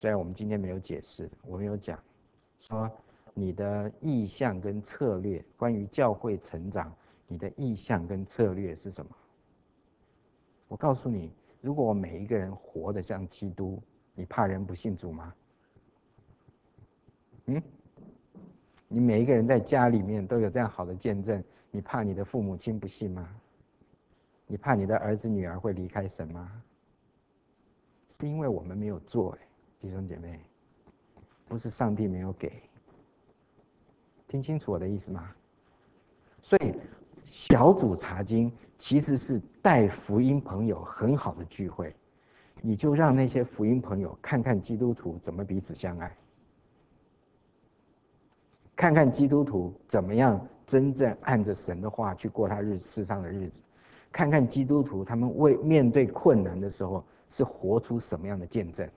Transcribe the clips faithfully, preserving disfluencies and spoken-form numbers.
虽然我们今天没有解释，我没有讲说你的意向跟策略，关于教会成长，你的意向跟策略是什么？我告诉你，如果我每一个人活得像基督，你怕人不信主吗？嗯？你每一个人在家里面都有这样好的见证，你怕你的父母亲不信吗？你怕你的儿子女儿会离开神吗？是因为我们没有做，弟兄姐妹，不是上帝没有给。听清楚我的意思吗？所以小组查经其实是带福音朋友很好的聚会，你就让那些福音朋友看看基督徒怎么彼此相爱，看看基督徒怎么样真正按着神的话去过他日世上的日子，看看基督徒他们为面对困难的时候是活出什么样的见证。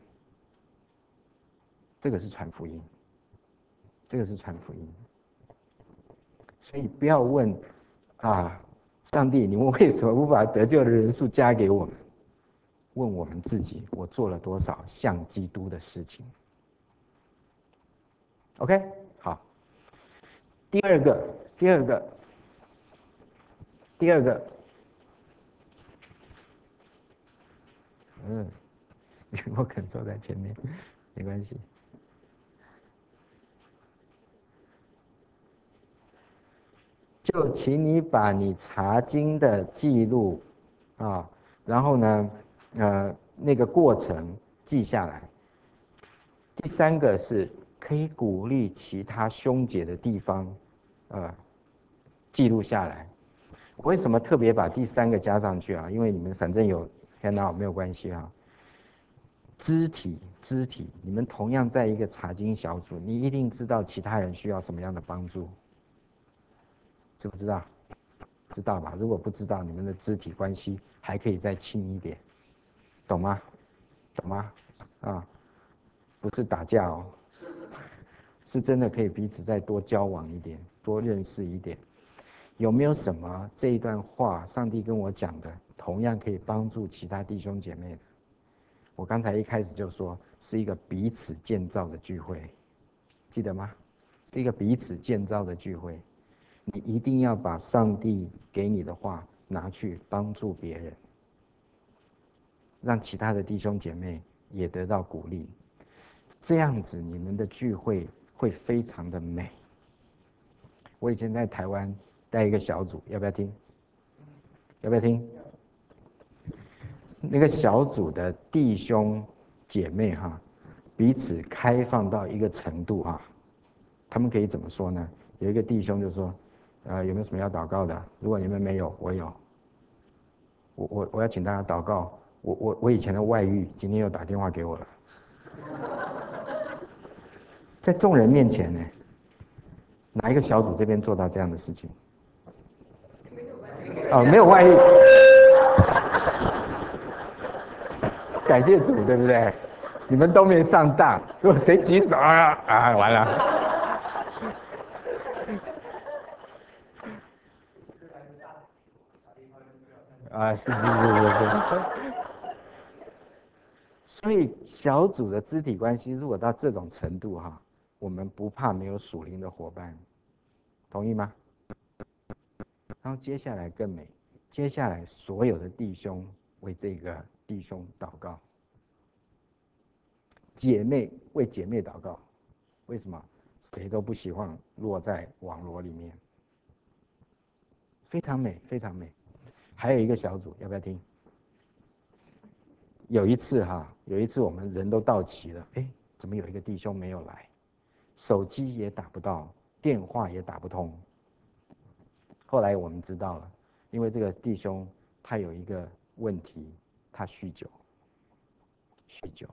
这个是传福音，这个是传福音。所以不要问啊，上帝，你们为什么不把得救的人数加给我们？问我们自己，我做了多少像基督的事情 ？OK， 好。第二个，第二个，第二个，嗯，我肯坐在前面，没关系。就请你把你查经的记录啊，然后呢，呃，那个过程记下来。第三个是可以鼓励其他兄姐的地方，呃，记录下来。我为什么特别把第三个加上去啊？因为你们反正有 handout 没有关系啊。肢体，肢体，你们同样在一个查经小组，你一定知道其他人需要什么样的帮助，知不知道？知道吧？如果不知道，你们的肢体关系还可以再亲一点，懂吗？懂吗？啊，不是打架哦，是真的可以彼此再多交往一点，多认识一点。有没有什么这一段话，上帝跟我讲的，同样可以帮助其他弟兄姐妹的？我刚才一开始就说，是一个彼此建造的聚会，记得吗？是一个彼此建造的聚会。你一定要把上帝给你的话拿去帮助别人，让其他的弟兄姐妹也得到鼓励。这样子，你们的聚会会非常的美。我以前在台湾带一个小组，要不要听？要不要听？那个小组的弟兄姐妹哈，彼此开放到一个程度哈，他们可以怎么说呢？有一个弟兄就说，呃，有没有什么要祷告的？如果你们没有，我有。我我我要请大家祷告。我我我以前的外遇，今天又打电话给我了，在众人面前呢，哪一个小组这边做到这样的事情？哦，没有外遇，感谢主，对不对？你们都没上当。如果谁举手啊啊，完了。啊，是是是是是。所以小组的肢体关系如果到这种程度哈，我们不怕没有属灵的伙伴，同意吗？然后接下来更美，接下来所有的弟兄为这个弟兄祷告，姐妹为姐妹祷告。为什么？谁都不希望落在网络里面。非常美，非常美。还有一个小组，要不要听？有一次哈，有一次我们人都到齐了，哎，怎么有一个弟兄没有来？手机也打不到，电话也打不通。后来我们知道了，因为这个弟兄他有一个问题，他酗酒，酗酒。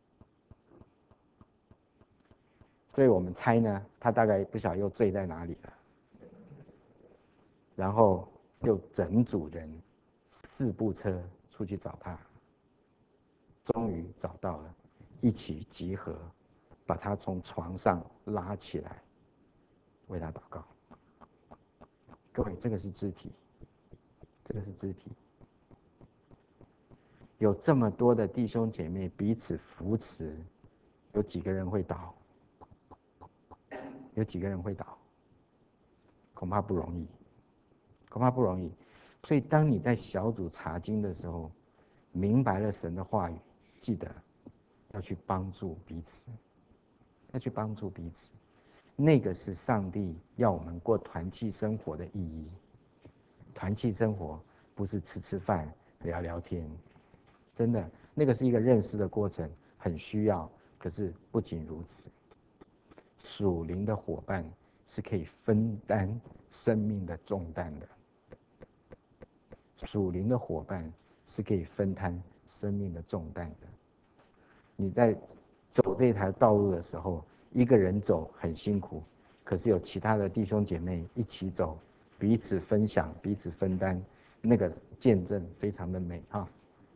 所以我们猜呢，他大概不晓得又醉在哪里了。然后就整组人四部车出去找他，终于找到了，一起集合，把他从床上拉起来，为他祷告。各位，这个是肢体，这个是肢体。有这么多的弟兄姐妹彼此扶持， 有几个人会倒？有几个人会倒？恐怕不容易，恐怕不容易。所以，当你在小组查经的时候，明白了神的话语，记得要去帮助彼此，要去帮助彼此。那个是上帝要我们过团契生活的意义。团契生活不是吃吃饭、聊聊天，真的，那个是一个认识的过程，很需要。可是不仅如此，属灵的伙伴是可以分担生命的重担的。属灵的伙伴是可以分担生命的重担的。你在走这条道路的时候，一个人走很辛苦，可是有其他的弟兄姐妹一起走，彼此分享，彼此分担，那个见证非常的美哈。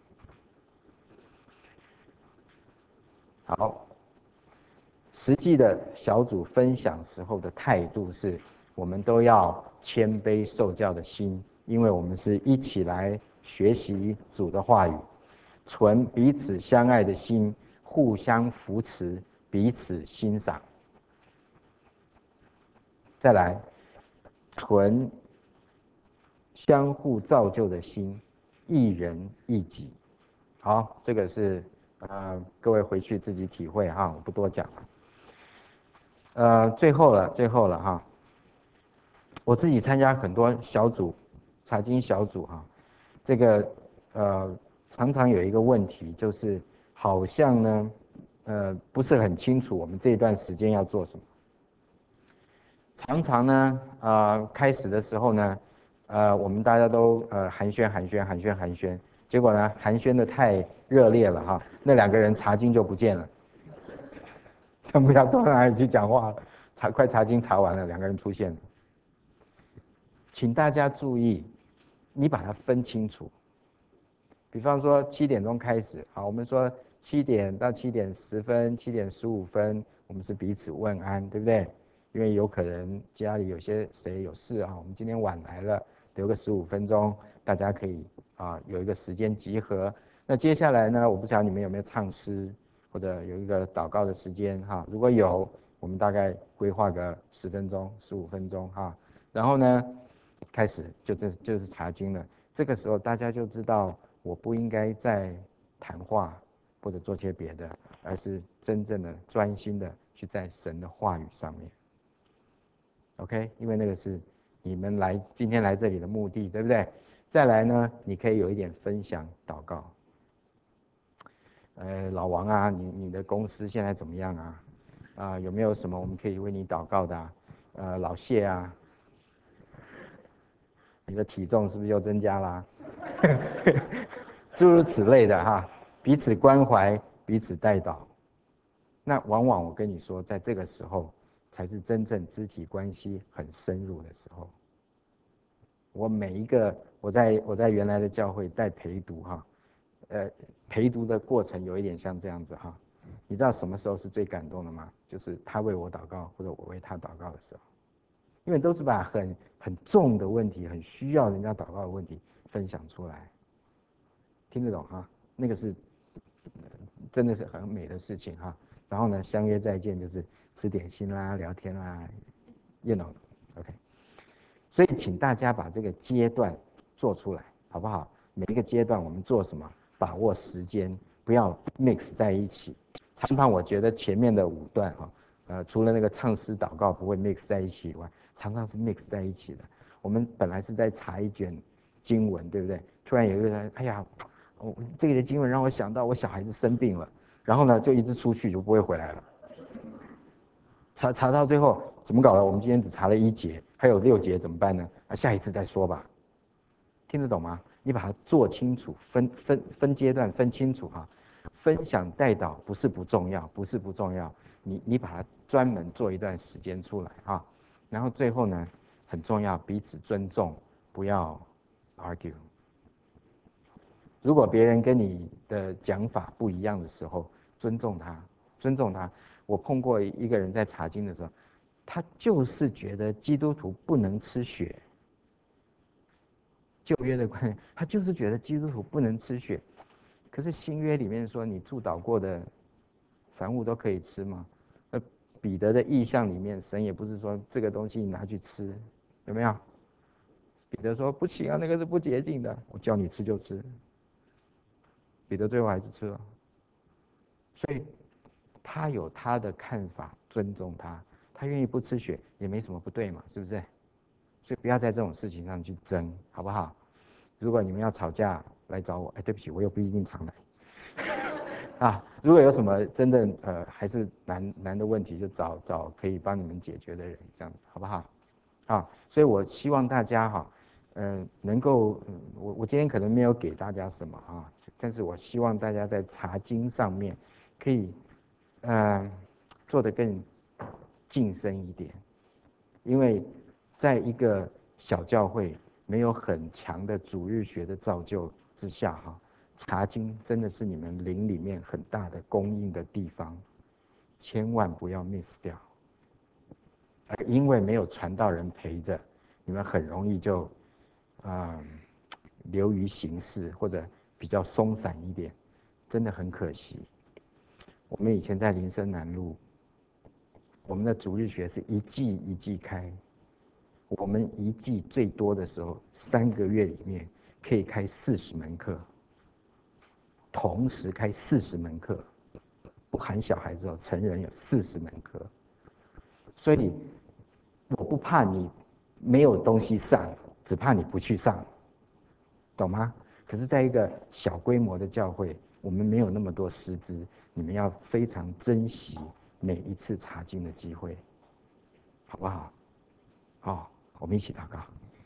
好，实际的小组分享时候的态度是，我们都要谦卑受教的心，因为我们是一起来学习主的话语，存彼此相爱的心，互相扶持，彼此欣赏。再来，存相互造就的心，一人一己。好，这个是呃各位回去自己体会哈，我不多讲了。呃，最后了，最后了哈。我自己参加很多小组，财经小组哈，这个呃常常有一个问题，就是好像呢，呃不是很清楚我们这一段时间要做什么。常常呢，呃开始的时候呢，呃我们大家都呃寒暄寒暄寒暄寒暄，结果呢寒暄的太热烈了哈，那两个人查经就不见了，他们不知道到哪里去讲话了，查快查经查完了，两个人出现了。请大家注意，你把它分清楚。比方说七点钟开始，好，我们说七点到七点十分、七点十五分，我们是彼此问安，对不对？因为有可能家里有些谁有事啊，我们今天晚来了，留个十五分钟，大家可以啊有一个时间集合。那接下来呢，我不晓得你们有没有唱诗，或者有一个祷告的时间哈？如果有，我们大概规划个十分钟、十五分钟哈。然后呢，开始就这就是查经了。这个时候大家就知道，我不应该再谈话或者做些别的，而是真正的专心的去在神的话语上面。OK， 因为那个是你们来今天来这里的目的，对不对？再来呢，你可以有一点分享祷告。呃，老王啊，你你的公司现在怎么样啊？啊，有没有什么我们可以为你祷告的啊？呃，老谢啊，你的体重是不是又增加啦？诸如此类的哈，彼此关怀，彼此带祷。那往往我跟你说，在这个时候才是真正肢体关系很深入的时候。我每一个我在我在原来的教会带陪读哈，呃，陪读的过程有一点像这样子哈。你知道什么时候是最感动的吗？就是他为我祷告，或者我为他祷告的时候，因为都是把很很重的问题、很需要人家祷告的问题分享出来，听得懂哈？那个是真的是很美的事情哈。然后呢，相约再见就是吃点心啦、聊天啦，you know，OK。所以请大家把这个阶段做出来，好不好？每一个阶段我们做什么？把握时间，不要 mix 在一起。常常我觉得前面的五段哈，呃，除了那个唱诗祷告不会 mix 在一起以外，常常是 mix 在一起的。我们本来是在查一卷经文，对不对？突然有一个人，哎呀，哦，这个经文让我想到我小孩子生病了，然后呢就一直出去就不会回来了。查查到最后怎么搞了？我们今天只查了一节，还有六节怎么办呢？啊，下一次再说吧。听得懂吗？你把它做清楚，分分分阶段分清楚哈。分享带导不是不重要，不是不重要，你你把它专门做一段时间出来哈。然后最后呢，很重要，彼此尊重，不要 argue。如果别人跟你的讲法不一样的时候，尊重他，尊重他。我碰过一个人在查经的时候，他就是觉得基督徒不能吃血，旧约的观念，他就是觉得基督徒不能吃血。可是新约里面说，你祝祷过的凡物都可以吃嘛。那彼得的意象里面，神也不是说这个东西你拿去吃，有没有？彼得说不行啊，那个是不洁净的，我叫你吃就吃。彼得最后还是吃了，所以他有他的看法，尊重他，他愿意不吃血也没什么不对嘛，是不是？所以不要在这种事情上去争，好不好？如果你们要吵架来找我，哎，对不起，我又不一定常来。啊，如果有什么真的呃还是难难的问题，就找找可以帮你们解决的人，这样子好不好？啊，所以我希望大家哈，嗯、呃，能够，嗯，我我今天可能没有给大家什么啊，但是我希望大家在查经上面可以，呃，做得更晋升一点，因为在一个小教会没有很强的主日学的造就之下哈。查经真的是你们灵里面很大的供应的地方，千万不要 miss 掉。因为没有传道人陪着，你们很容易就啊、嗯、流于形式或者比较松散一点，真的很可惜。我们以前在林森南路，我们的主日学是一季一季开，我们一季最多的时候三个月里面可以开四十门课。同时开四十门课，不含小孩子哦，成人有四十门课，所以我不怕你没有东西上，只怕你不去上，懂吗？可是，在一个小规模的教会，我们没有那么多师资，你们要非常珍惜每一次查经的机会，好不好？好，我们一起祷告。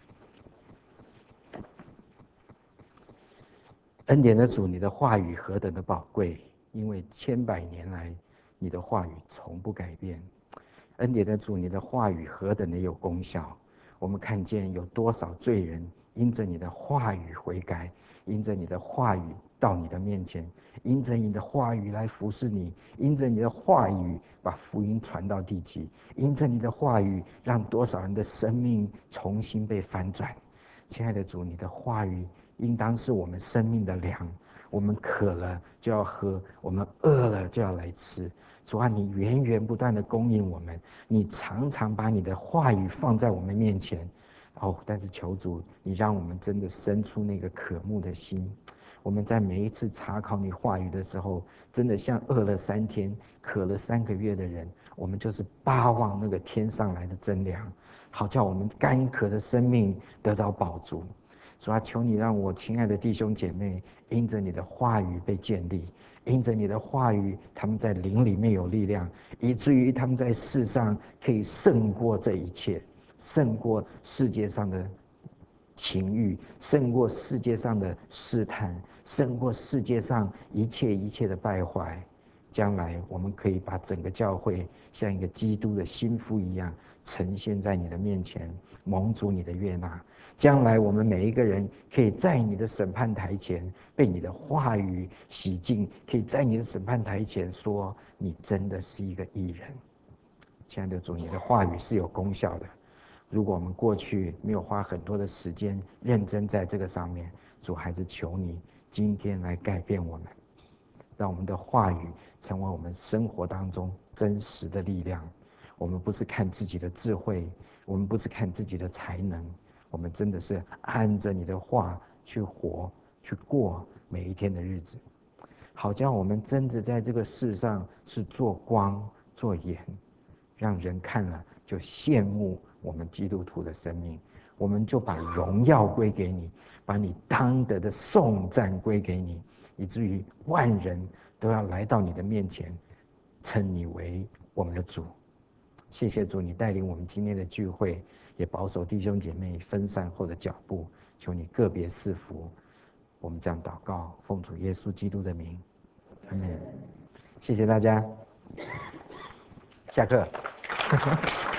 恩典的主，你的话语何等的宝贵，因为千百年来，你的话语从不改变。恩典的主，你的话语何等的有功效！我们看见有多少罪人因着你的话语悔改，因着你的话语到你的面前，因着你的话语来服侍你，因着你的话语把福音传到地极，因着你的话语让多少人的生命重新被翻转。亲爱的主，你的话语应当是我们生命的粮，我们渴了就要喝，我们饿了就要来吃。主啊，你源源不断的供应我们，你常常把你的话语放在我们面前。哦，但是求主，你让我们真的生出那个渴慕的心。我们在每一次查考你话语的时候，真的像饿了三天、渴了三个月的人，我们就是巴望那个天上来的真粮，好叫我们干渴的生命得着饱足。主啊，求你让我亲爱的弟兄姐妹，因着你的话语被建立，因着你的话语，他们在灵里面有力量，以至于他们在世上可以胜过这一切，胜过世界上的情欲，胜过世界上的试探，胜过世界上一切一切的败坏。将来我们可以把整个教会像一个基督的心腹一样呈现在你的面前，蒙主你的悦纳。将来我们每一个人可以在你的审判台前被你的话语洗净，可以在你的审判台前说你真的是一个义人。亲爱的主，你的话语是有功效的。如果我们过去没有花很多的时间认真在这个上面，主还是求你今天来改变我们，让我们的话语成为我们生活当中真实的力量。我们不是看自己的智慧，我们不是看自己的才能，我们真的是按着你的话去活，去过每一天的日子，好叫我们真的在这个世上是做光做盐，让人看了就羡慕我们基督徒的生命。我们就把荣耀归给你，把你当得的颂赞归给你，以至于万人都要来到你的面前，称你为我们的主。谢谢主，你带领我们今天的聚会，也保守弟兄姐妹分散后的脚步，求你个别赐福。我们这样祷告，奉主耶稣基督的名，阿门。谢谢大家，下课。